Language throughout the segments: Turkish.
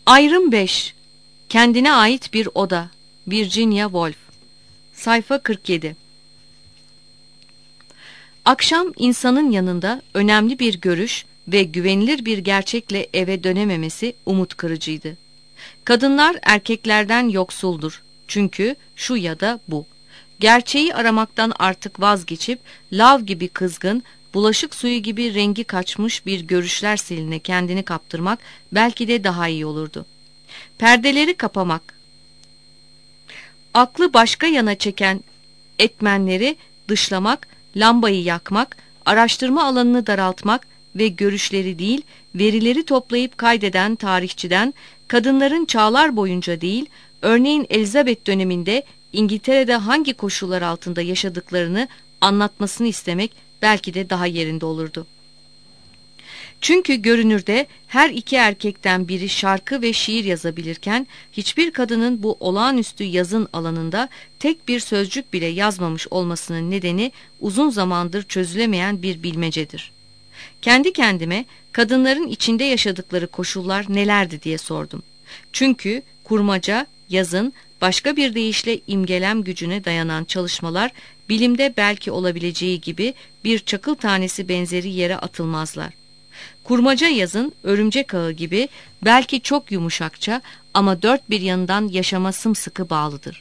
Ayrım 5. Kendine ait bir oda. Virginia Woolf. Sayfa 47. Akşam insanın yanında önemli bir görüş ve güvenilir bir gerçekle eve dönememesi umut kırıcıydı. Kadınlar erkeklerden yoksuldur. Çünkü şu ya da bu. Gerçeği aramaktan artık vazgeçip lav gibi kızgın, bulaşık suyu gibi rengi kaçmış bir görüşler seline kendini kaptırmak belki de daha iyi olurdu. Perdeleri kapamak, aklı başka yana çeken etmenleri dışlamak, lambayı yakmak, araştırma alanını daraltmak ve görüşleri değil, verileri toplayıp kaydeden tarihçiden, kadınların çağlar boyunca değil, örneğin Elizabeth döneminde İngiltere'de hangi koşullar altında yaşadıklarını anlatmasını istemek belki de daha yerinde olurdu. Çünkü görünürde her iki erkekten biri şarkı ve şiir yazabilirken hiçbir kadının bu olağanüstü yazın alanında tek bir sözcük bile yazmamış olmasının nedeni uzun zamandır çözülemeyen bir bilmecedir. Kendi kendime kadınların içinde yaşadıkları koşullar nelerdi diye sordum. Çünkü kurmaca, yazın, başka bir deyişle imgelem gücüne dayanan çalışmalar bilimde belki olabileceği gibi bir çakıl tanesi benzeri yere atılmazlar. Kurmaca yazın örümcek ağı gibi belki çok yumuşakça ama dört bir yanından yaşama sımsıkı bağlıdır.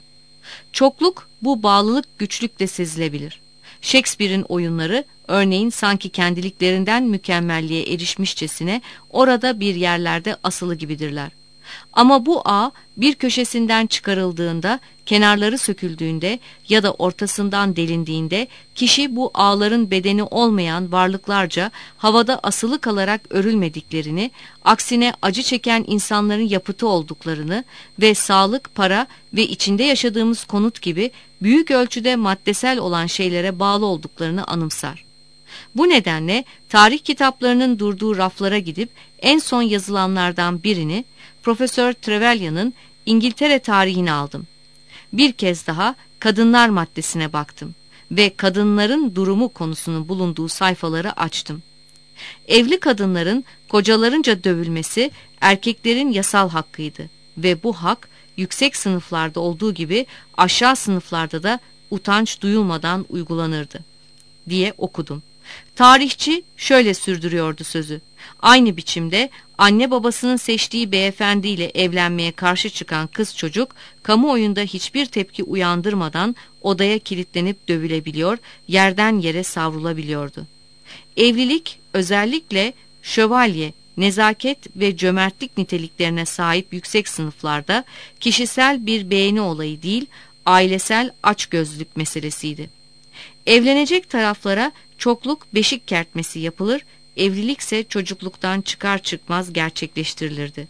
Çokluk bu bağlılık güçlükle sezilebilir. Shakespeare'in oyunları örneğin sanki kendiliklerinden mükemmelliğe erişmişçesine orada bir yerlerde asılı gibidirler. Ama bu ağ bir köşesinden çıkarıldığında, kenarları söküldüğünde ya da ortasından delindiğinde kişi bu ağların bedeni olmayan varlıklarca havada asılı kalarak örülmediklerini, aksine acı çeken insanların yapıtı olduklarını ve sağlık, para ve içinde yaşadığımız konut gibi büyük ölçüde maddesel olan şeylere bağlı olduklarını anımsar. Bu nedenle tarih kitaplarının durduğu raflara gidip en son yazılanlardan birini, Profesör Trevelyan'ın İngiltere tarihini aldım. Bir kez daha kadınlar maddesine baktım ve kadınların durumu konusunun bulunduğu sayfaları açtım. Evli kadınların kocalarınca dövülmesi erkeklerin yasal hakkıydı ve bu hak yüksek sınıflarda olduğu gibi aşağı sınıflarda da utanç duyulmadan uygulanırdı diye okudum. Tarihçi şöyle sürdürüyordu sözü. Aynı biçimde anne babasının seçtiği beyefendiyle evlenmeye karşı çıkan kız çocuk kamuoyunda hiçbir tepki uyandırmadan odaya kilitlenip dövülebiliyor, yerden yere savrulabiliyordu. Evlilik özellikle şövalye, nezaket ve cömertlik niteliklerine sahip yüksek sınıflarda kişisel bir beğeni olayı değil, ailesel açgözlülük meselesiydi. Evlenecek taraflara çokluk beşik kertmesi yapılır, evlilikse çocukluktan çıkar çıkmaz gerçekleştirilirdi.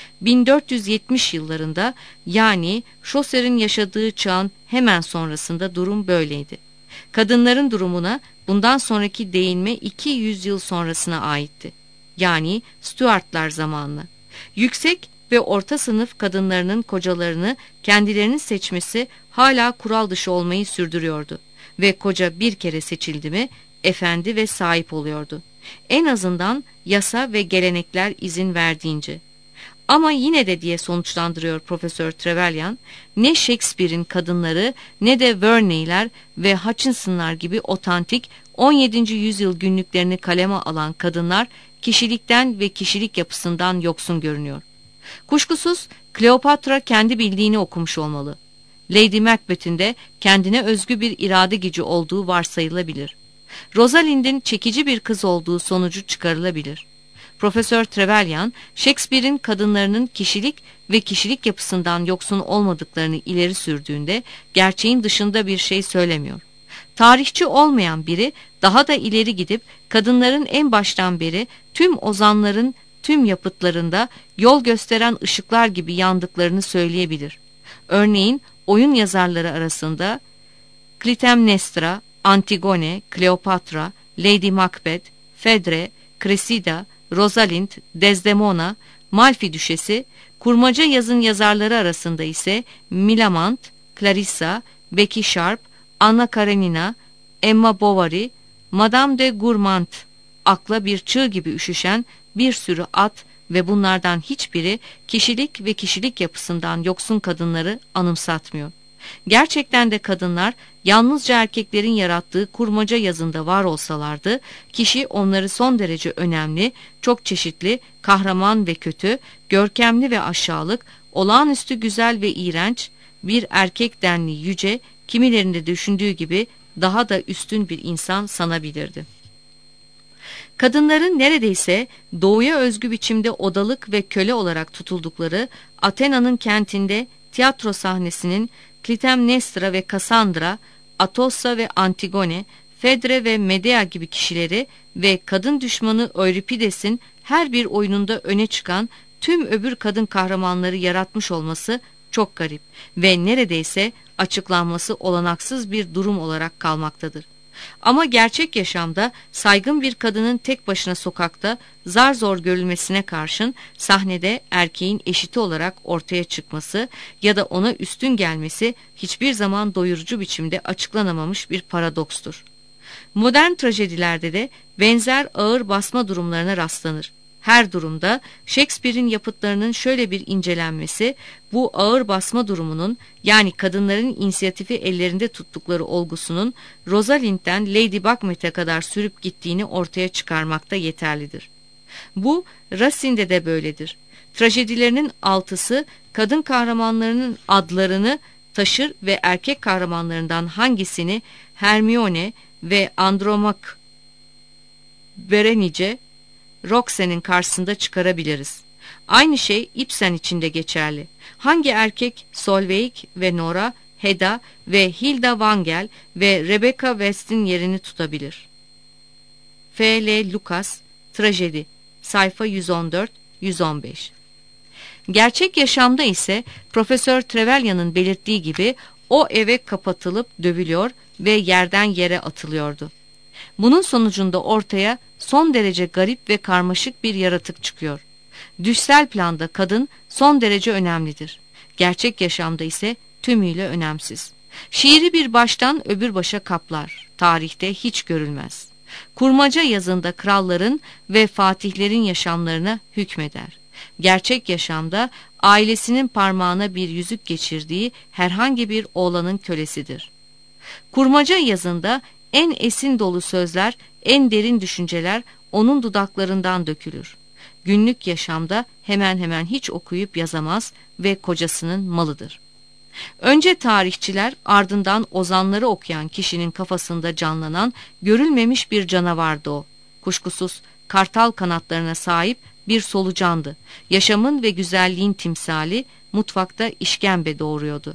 1470 yıllarında yani Chaucer'in yaşadığı çağın hemen sonrasında durum böyleydi. Kadınların durumuna bundan sonraki değinme 200 yıl sonrasına aitti. Yani Stuartlar zamanına. Yüksek ve orta sınıf kadınlarının kocalarını kendilerinin seçmesi hala kural dışı olmayı sürdürüyordu. Ve koca bir kere seçildi mi efendi ve sahip oluyordu. En azından yasa ve gelenekler izin verdiğince. Ama yine de diye sonuçlandırıyor Profesör Trevelyan, ne Shakespeare'in kadınları ne de Verney'ler ve Hutchinson'lar gibi otantik 17. yüzyıl günlüklerini kaleme alan kadınlar kişilikten ve kişilik yapısından yoksun görünüyor. Kuşkusuz Kleopatra kendi bildiğini okumuş olmalı. Lady Macbeth'in de kendine özgü bir irade gücü olduğu varsayılabilir. Rosalind'in çekici bir kız olduğu sonucu çıkarılabilir. Profesör Trevelyan, Shakespeare'in kadınlarının kişilik ve kişilik yapısından yoksun olmadıklarını ileri sürdüğünde gerçeğin dışında bir şey söylemiyor. Tarihçi olmayan biri daha da ileri gidip kadınların en baştan beri tüm ozanların tüm yapıtlarında yol gösteren ışıklar gibi yandıklarını söyleyebilir. Örneğin oyun yazarları arasında Clytemnestra, Antigone, Kleopatra, Lady Macbeth, Phaedra, Cressida, Rosalind, Desdemona, Malfi Düşesi, kurmaca yazın yazarları arasında ise Millamant, Clarissa, Becky Sharp, Anna Karenina, Emma Bovary, Madame de Gourmand, akla bir çığ gibi üşüşen bir sürü at ve bunlardan hiçbiri kişilik ve kişilik yapısından yoksun kadınları anımsatmıyor. Gerçekten de kadınlar yalnızca erkeklerin yarattığı kurmaca yazında var olsalardı, kişi onları son derece önemli, çok çeşitli, kahraman ve kötü, görkemli ve aşağılık, olağanüstü güzel ve iğrenç, bir erkek denli yüce, kimilerinde düşündüğü gibi daha da üstün bir insan sanabilirdi. Kadınların neredeyse doğuya özgü biçimde odalık ve köle olarak tutuldukları Athena'nın kentinde tiyatro sahnesinin Klitemnestra ve Cassandra, Atossa ve Antigone, Fedre ve Medea gibi kişileri ve kadın düşmanı Euripides'in her bir oyununda öne çıkan tüm öbür kadın kahramanları yaratmış olması çok garip ve neredeyse açıklanması olanaksız bir durum olarak kalmaktadır. Ama gerçek yaşamda saygın bir kadının tek başına sokakta zar zor görülmesine karşın sahnede erkeğin eşiti olarak ortaya çıkması ya da ona üstün gelmesi hiçbir zaman doyurucu biçimde açıklanamamış bir paradokstur. Modern trajedilerde de benzer ağır basma durumlarına rastlanır. Her durumda Shakespeare'in yapıtlarının şöyle bir incelenmesi, bu ağır basma durumunun yani kadınların inisiyatifi ellerinde tuttukları olgusunun Rosalind'den Lady Macbeth'e kadar sürüp gittiğini ortaya çıkarmakta yeterlidir. Bu Racine'de de böyledir. Trajedilerinin altısı kadın kahramanlarının adlarını taşır ve erkek kahramanlarından hangisini Hermione ve Andromache, Berenice, Roxanne'in karşısında çıkarabiliriz. Aynı şey Ibsen için de geçerli. Hangi erkek Solveig ve Nora, Hedda ve Hilda Wangel ve Rebecca West'in yerini tutabilir? F.L. Lucas, Trajedi, sayfa 114-115. Gerçek yaşamda ise Profesör Trevelyan'ın belirttiği gibi o eve kapatılıp dövülüyor ve yerden yere atılıyordu. Bunun sonucunda ortaya son derece garip ve karmaşık bir yaratık çıkıyor. Düşsel planda kadın son derece önemlidir. Gerçek yaşamda ise tümüyle önemsiz. Şiiri bir baştan öbür başa kaplar. Tarihte hiç görülmez. Kurmaca yazında kralların ve fatihlerin yaşamlarına hükmeder. Gerçek yaşamda ailesinin parmağına bir yüzük geçirdiği herhangi bir oğlanın kölesidir. Kurmaca yazında en esin dolu sözler, en derin düşünceler onun dudaklarından dökülür. Günlük yaşamda hemen hemen hiç okuyup yazamaz ve kocasının malıdır. Önce tarihçiler, ardından ozanları okuyan kişinin kafasında canlanan görülmemiş bir canavardı o. Kuşkusuz kartal kanatlarına sahip bir solucandı. Yaşamın ve güzelliğin timsali, mutfakta işkembe doğuruyordu.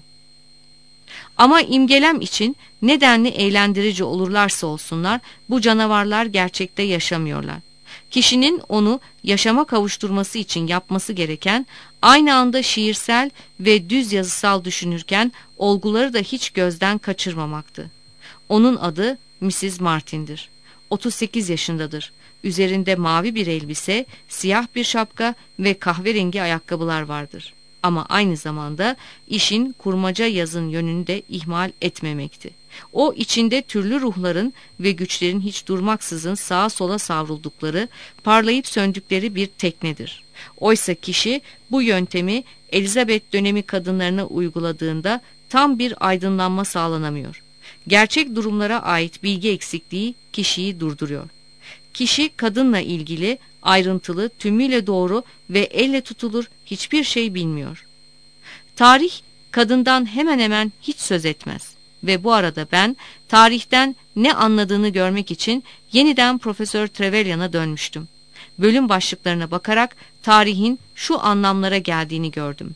Ama imgelem için nedenli eğlendirici olurlarsa olsunlar, bu canavarlar gerçekte yaşamıyorlar. Kişinin onu yaşama kavuşturması için yapması gereken, aynı anda şiirsel ve düz yazısal düşünürken olguları da hiç gözden kaçırmamaktı. Onun adı Mrs. Martin'dir. 38 yaşındadır. Üzerinde mavi bir elbise, siyah bir şapka ve kahverengi ayakkabılar vardır. Ama aynı zamanda işin kurmaca yazın yönünü de ihmal etmemekti. O içinde türlü ruhların ve güçlerin hiç durmaksızın sağa sola savruldukları, parlayıp söndükleri bir teknedir. Oysa kişi bu yöntemi Elizabeth dönemi kadınlarına uyguladığında tam bir aydınlanma sağlanamıyor. Gerçek durumlara ait bilgi eksikliği kişiyi durduruyor. Kişi kadınla ilgili ayrıntılı, tümüyle doğru ve elle tutulur hiçbir şey bilmiyor. Tarih kadından hemen hemen hiç söz etmez ve bu arada ben tarihten ne anladığını görmek için yeniden Profesör Trevelyan'a dönmüştüm. Bölüm başlıklarına bakarak tarihin şu anlamlara geldiğini gördüm.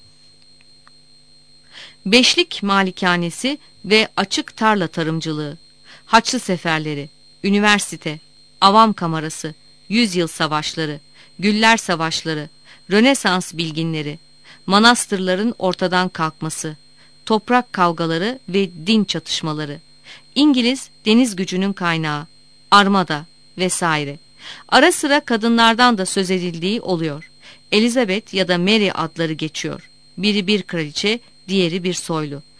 Beşlik malikanesi ve açık tarla tarımcılığı, Haçlı seferleri, üniversite, avam kamerası, yüzyıl savaşları, güller savaşları, Rönesans bilginleri, manastırların ortadan kalkması, toprak kavgaları ve din çatışmaları, İngiliz deniz gücünün kaynağı, armada vesaire. Ara sıra kadınlardan da söz edildiği oluyor. Elizabeth ya da Mary adları geçiyor. Biri bir kraliçe, diğeri bir soylu.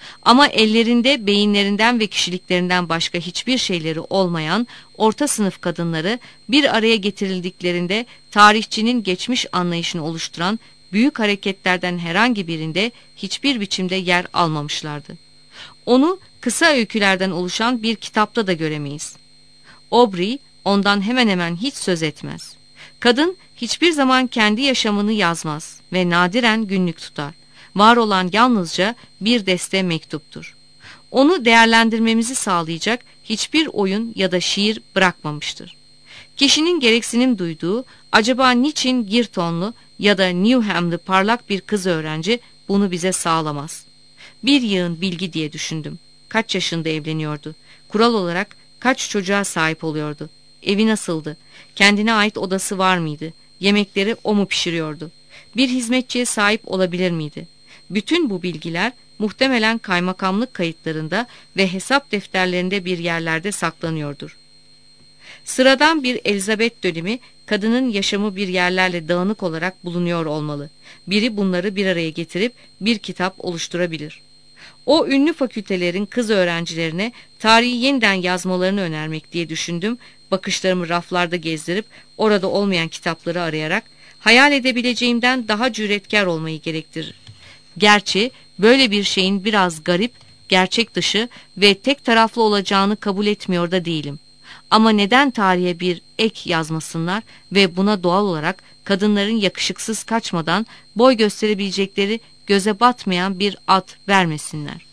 Ama ellerinde beyinlerinden ve kişiliklerinden başka hiçbir şeyleri olmayan orta sınıf kadınları bir araya getirildiklerinde tarihçinin geçmiş anlayışını oluşturan büyük hareketlerden herhangi birinde hiçbir biçimde yer almamışlardı. Onu kısa öykülerden oluşan bir kitapta da göremeyiz. Aubrey ondan hemen hemen hiç söz etmez. Kadın hiçbir zaman kendi yaşamını yazmaz ve nadiren günlük tutar. Var olan yalnızca bir deste mektuptur. Onu değerlendirmemizi sağlayacak hiçbir oyun ya da şiir bırakmamıştır. Kişinin gereksinim duyduğu, acaba niçin Girtonlu ya da Newham'lı parlak bir kız öğrenci bunu bize sağlamaz? Bir yığın bilgi diye düşündüm. Kaç yaşında evleniyordu? Kural olarak kaç çocuğa sahip oluyordu? Evi nasıldı? Kendine ait odası var mıydı? Yemekleri o mu pişiriyordu? Bir hizmetçiye sahip olabilir miydi? Bütün bu bilgiler muhtemelen kaymakamlık kayıtlarında ve hesap defterlerinde bir yerlerde saklanıyordur. Sıradan bir Elizabeth dönemi, kadının yaşamı bir yerlerle dağınık olarak bulunuyor olmalı. Biri bunları bir araya getirip bir kitap oluşturabilir. O ünlü fakültelerin kız öğrencilerine tarihi yeniden yazmalarını önermek diye düşündüm. Bakışlarımı raflarda gezdirip orada olmayan kitapları arayarak hayal edebileceğimden daha cüretkar olmayı gerektirir. Gerçi böyle bir şeyin biraz garip, gerçek dışı ve tek taraflı olacağını kabul etmiyor da değilim. Ama neden tarihe bir ek yazmasınlar ve buna doğal olarak kadınların yakışıksız kaçmadan boy gösterebilecekleri göze batmayan bir ad vermesinler?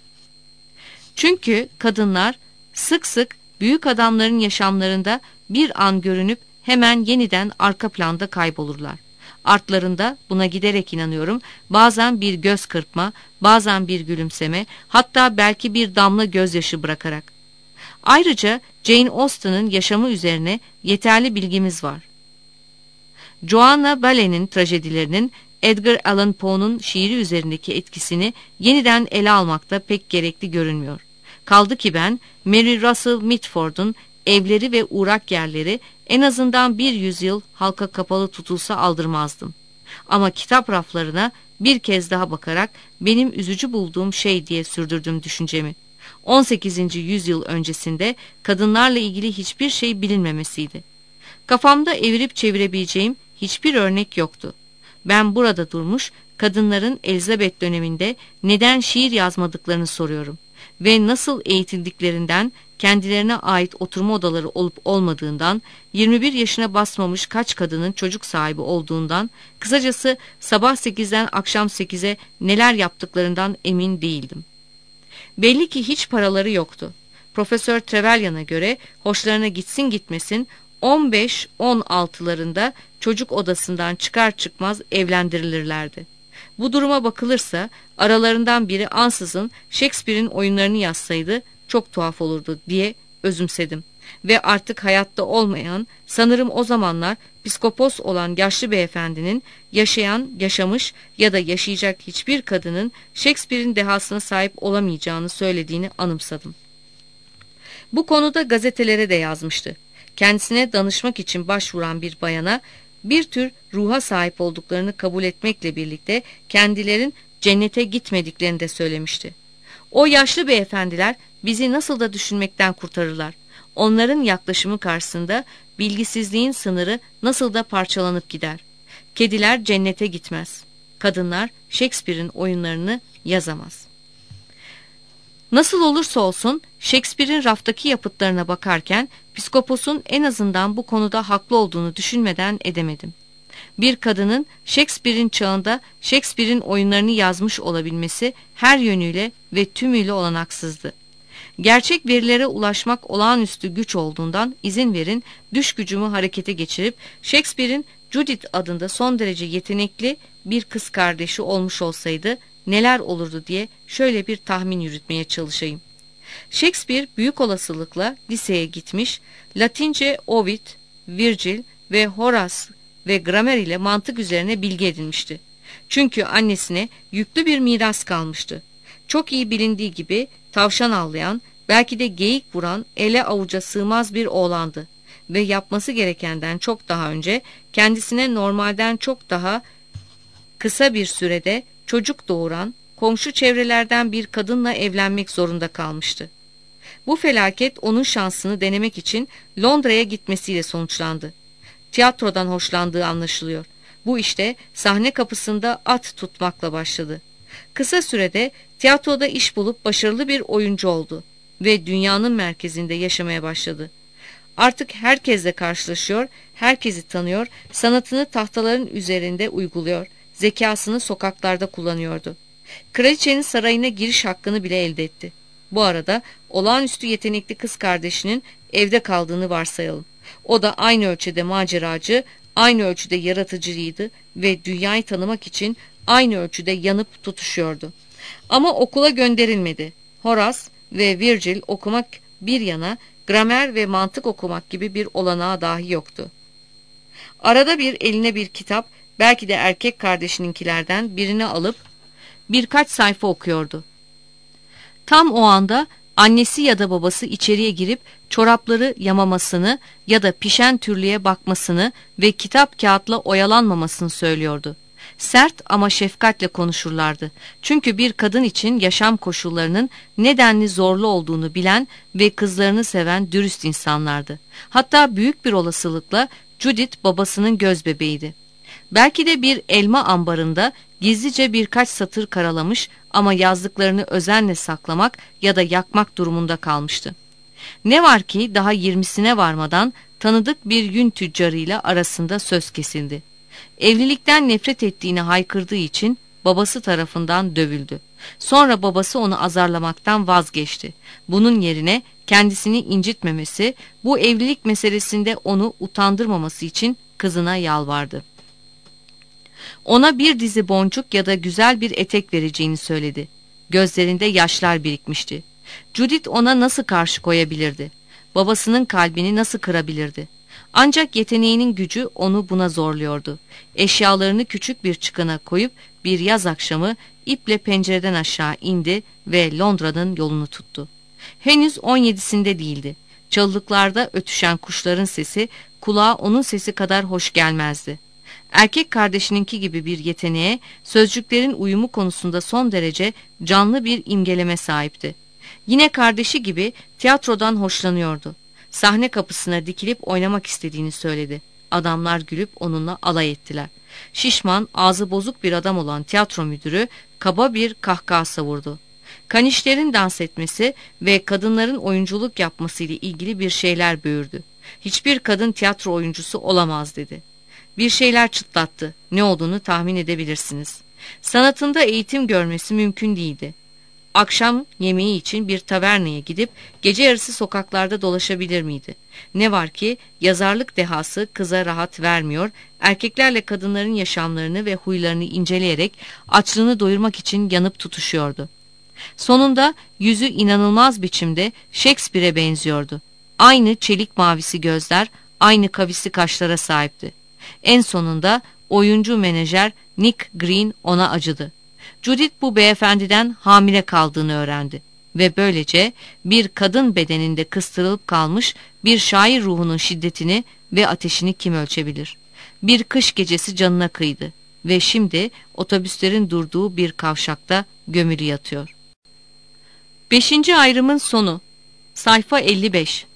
Çünkü kadınlar sık sık büyük adamların yaşamlarında bir an görünüp hemen yeniden arka planda kaybolurlar. Artlarında buna giderek inanıyorum, bazen bir göz kırpma, bazen bir gülümseme, hatta belki bir damla gözyaşı bırakarak. Ayrıca Jane Austen'ın yaşamı üzerine yeterli bilgimiz var. Joanna Baillie'nin trajedilerinin Edgar Allan Poe'nun şiiri üzerindeki etkisini yeniden ele almakta pek gerekli görünmüyor. Kaldı ki ben Mary Russell Mitford'un Evleri ve Uğrak Yerleri en azından bir yüzyıl halka kapalı tutulsa aldırmazdım. Ama kitap raflarına bir kez daha bakarak benim üzücü bulduğum şey diye sürdürdüm düşüncemi. 18. yüzyıl öncesinde kadınlarla ilgili hiçbir şey bilinmemesiydi. Kafamda evirip çevirebileceğim hiçbir örnek yoktu. Ben burada durmuş kadınların Elizabeth döneminde neden şiir yazmadıklarını soruyorum ve nasıl eğitildiklerinden, kendilerine ait oturma odaları olup olmadığından, 21 yaşına basmamış kaç kadının çocuk sahibi olduğundan, kısacası sabah 8'den akşam 8'e neler yaptıklarından emin değildim. Belli ki hiç paraları yoktu. Profesör Trevelyan'a göre hoşlarına gitsin gitmesin 15-16'larında çocuk odasından çıkar çıkmaz evlendirilirlerdi. Bu duruma bakılırsa aralarından biri ansızın Shakespeare'in oyunlarını yazsaydı çok tuhaf olurdu diye özümsedim. Ve artık hayatta olmayan, sanırım o zamanlar psikopos olan yaşlı beyefendinin yaşayan, yaşamış ya da yaşayacak hiçbir kadının Shakespeare'in dehasına sahip olamayacağını söylediğini anımsadım. Bu konuda gazetelere de yazmıştı. Kendisine danışmak için başvuran bir bayana bir tür ruha sahip olduklarını kabul etmekle birlikte kendilerin cennete gitmediklerini de söylemişti. O yaşlı beyefendiler bizi nasıl da düşünmekten kurtarırlar. Onların yaklaşımı karşısında bilgisizliğin sınırı nasıl da parçalanıp gider. Kediler cennete gitmez. Kadınlar Shakespeare'in oyunlarını yazamaz. Nasıl olursa olsun Shakespeare'in raftaki yapıtlarına bakarken psikoposun en azından bu konuda haklı olduğunu düşünmeden edemedim. Bir kadının Shakespeare'in çağında Shakespeare'in oyunlarını yazmış olabilmesi her yönüyle ve tümüyle olanaksızdı. Gerçek verilere ulaşmak olağanüstü güç olduğundan izin verin düş gücümü harekete geçirip Shakespeare'in Judith adında son derece yetenekli bir kız kardeşi olmuş olsaydı neler olurdu diye şöyle bir tahmin yürütmeye çalışayım. Shakespeare büyük olasılıkla liseye gitmiş, Latince Ovid, Virgil ve Horace ve gramer ile mantık üzerine bilgi edinmişti. Çünkü annesine yüklü bir miras kalmıştı. Çok iyi bilindiği gibi tavşan avlayan, belki de geyik vuran ele avuca sığmaz bir oğlandı ve yapması gerekenden çok daha önce kendisine normalden çok daha kısa bir sürede çocuk doğuran, komşu çevrelerden bir kadınla evlenmek zorunda kalmıştı. Bu felaket onun şansını denemek için Londra'ya gitmesiyle sonuçlandı. Tiyatrodan hoşlandığı anlaşılıyor. Bu işte sahne kapısında at tutmakla başladı. Kısa sürede tiyatroda iş bulup başarılı bir oyuncu oldu ve dünyanın merkezinde yaşamaya başladı. Artık herkesle karşılaşıyor, herkesi tanıyor, sanatını tahtaların üzerinde uyguluyor, zekasını sokaklarda kullanıyordu. Kraliçenin sarayına giriş hakkını bile elde etti. Bu arada olağanüstü yetenekli kız kardeşinin evde kaldığını varsayalım. O da aynı ölçüde maceracı, aynı ölçüde yaratıcıydı ve dünyayı tanımak için aynı ölçüde yanıp tutuşuyordu. Ama okula gönderilmedi. Horace ve Virgil okumak bir yana, gramer ve mantık okumak gibi bir olanağı dahi yoktu. Arada bir eline bir kitap, belki de erkek kardeşininkilerden birini alıp birkaç sayfa okuyordu. Tam o anda annesi ya da babası içeriye girip çorapları yamamasını ya da pişen türlüye bakmasını ve kitap kağıtla oyalanmamasını söylüyordu. Sert ama şefkatle konuşurlardı. Çünkü bir kadın için yaşam koşullarının nedenli zorlu olduğunu bilen ve kızlarını seven dürüst insanlardı. Hatta büyük bir olasılıkla Judith babasının gözbebeğiydi. Belki de bir elma ambarında gizlice birkaç satır karalamış ama yazdıklarını özenle saklamak ya da yakmak durumunda kalmıştı. Ne var ki daha 20'sine varmadan tanıdık bir yün tüccarıyla arasında söz kesildi. Evlilikten nefret ettiğini haykırdığı için babası tarafından dövüldü. Sonra babası onu azarlamaktan vazgeçti. Bunun yerine kendisini incitmemesi, bu evlilik meselesinde onu utandırmaması için kızına yalvardı. Ona bir dizi boncuk ya da güzel bir etek vereceğini söyledi. Gözlerinde yaşlar birikmişti. Judith ona nasıl karşı koyabilirdi? Babasının kalbini nasıl kırabilirdi? Ancak yeteneğinin gücü onu buna zorluyordu. Eşyalarını küçük bir çıkana koyup bir yaz akşamı iple pencereden aşağı indi ve Londra'nın yolunu tuttu. Henüz 17'sinde değildi. Çalılıklarda ötüşen kuşların sesi kulağa onun sesi kadar hoş gelmezdi. Erkek kardeşininki gibi bir yeteneğe, sözcüklerin uyumu konusunda son derece canlı bir imgeleme sahipti. Yine kardeşi gibi tiyatrodan hoşlanıyordu. Sahne kapısına dikilip oynamak istediğini söyledi. Adamlar gülüp onunla alay ettiler. Şişman, ağzı bozuk bir adam olan tiyatro müdürü kaba bir kahkaha savurdu. Kanişlerin dans etmesi ve kadınların oyunculuk yapması ile ilgili bir şeyler böğürdü. Hiçbir kadın tiyatro oyuncusu olamaz dedi. Bir şeyler çıtlattı. Ne olduğunu tahmin edebilirsiniz. Sanatında eğitim görmesi mümkün değildi. Akşam yemeği için bir taverneye gidip gece yarısı sokaklarda dolaşabilir miydi? Ne var ki yazarlık dehası kıza rahat vermiyor, erkeklerle kadınların yaşamlarını ve huylarını inceleyerek açlığını doyurmak için yanıp tutuşuyordu. Sonunda yüzü inanılmaz biçimde Shakespeare'e benziyordu. Aynı çelik mavisi gözler, aynı kavisli kaşlara sahipti. En sonunda oyuncu menajer Nick Green ona acıdı. Judith bu beyefendiden hamile kaldığını öğrendi ve böylece bir kadın bedeninde kıstırılıp kalmış bir şair ruhunun şiddetini ve ateşini kim ölçebilir? Bir kış gecesi canına kıydı ve şimdi otobüslerin durduğu bir kavşakta gömülü yatıyor. 5. ayrımın sonu. Sayfa 55.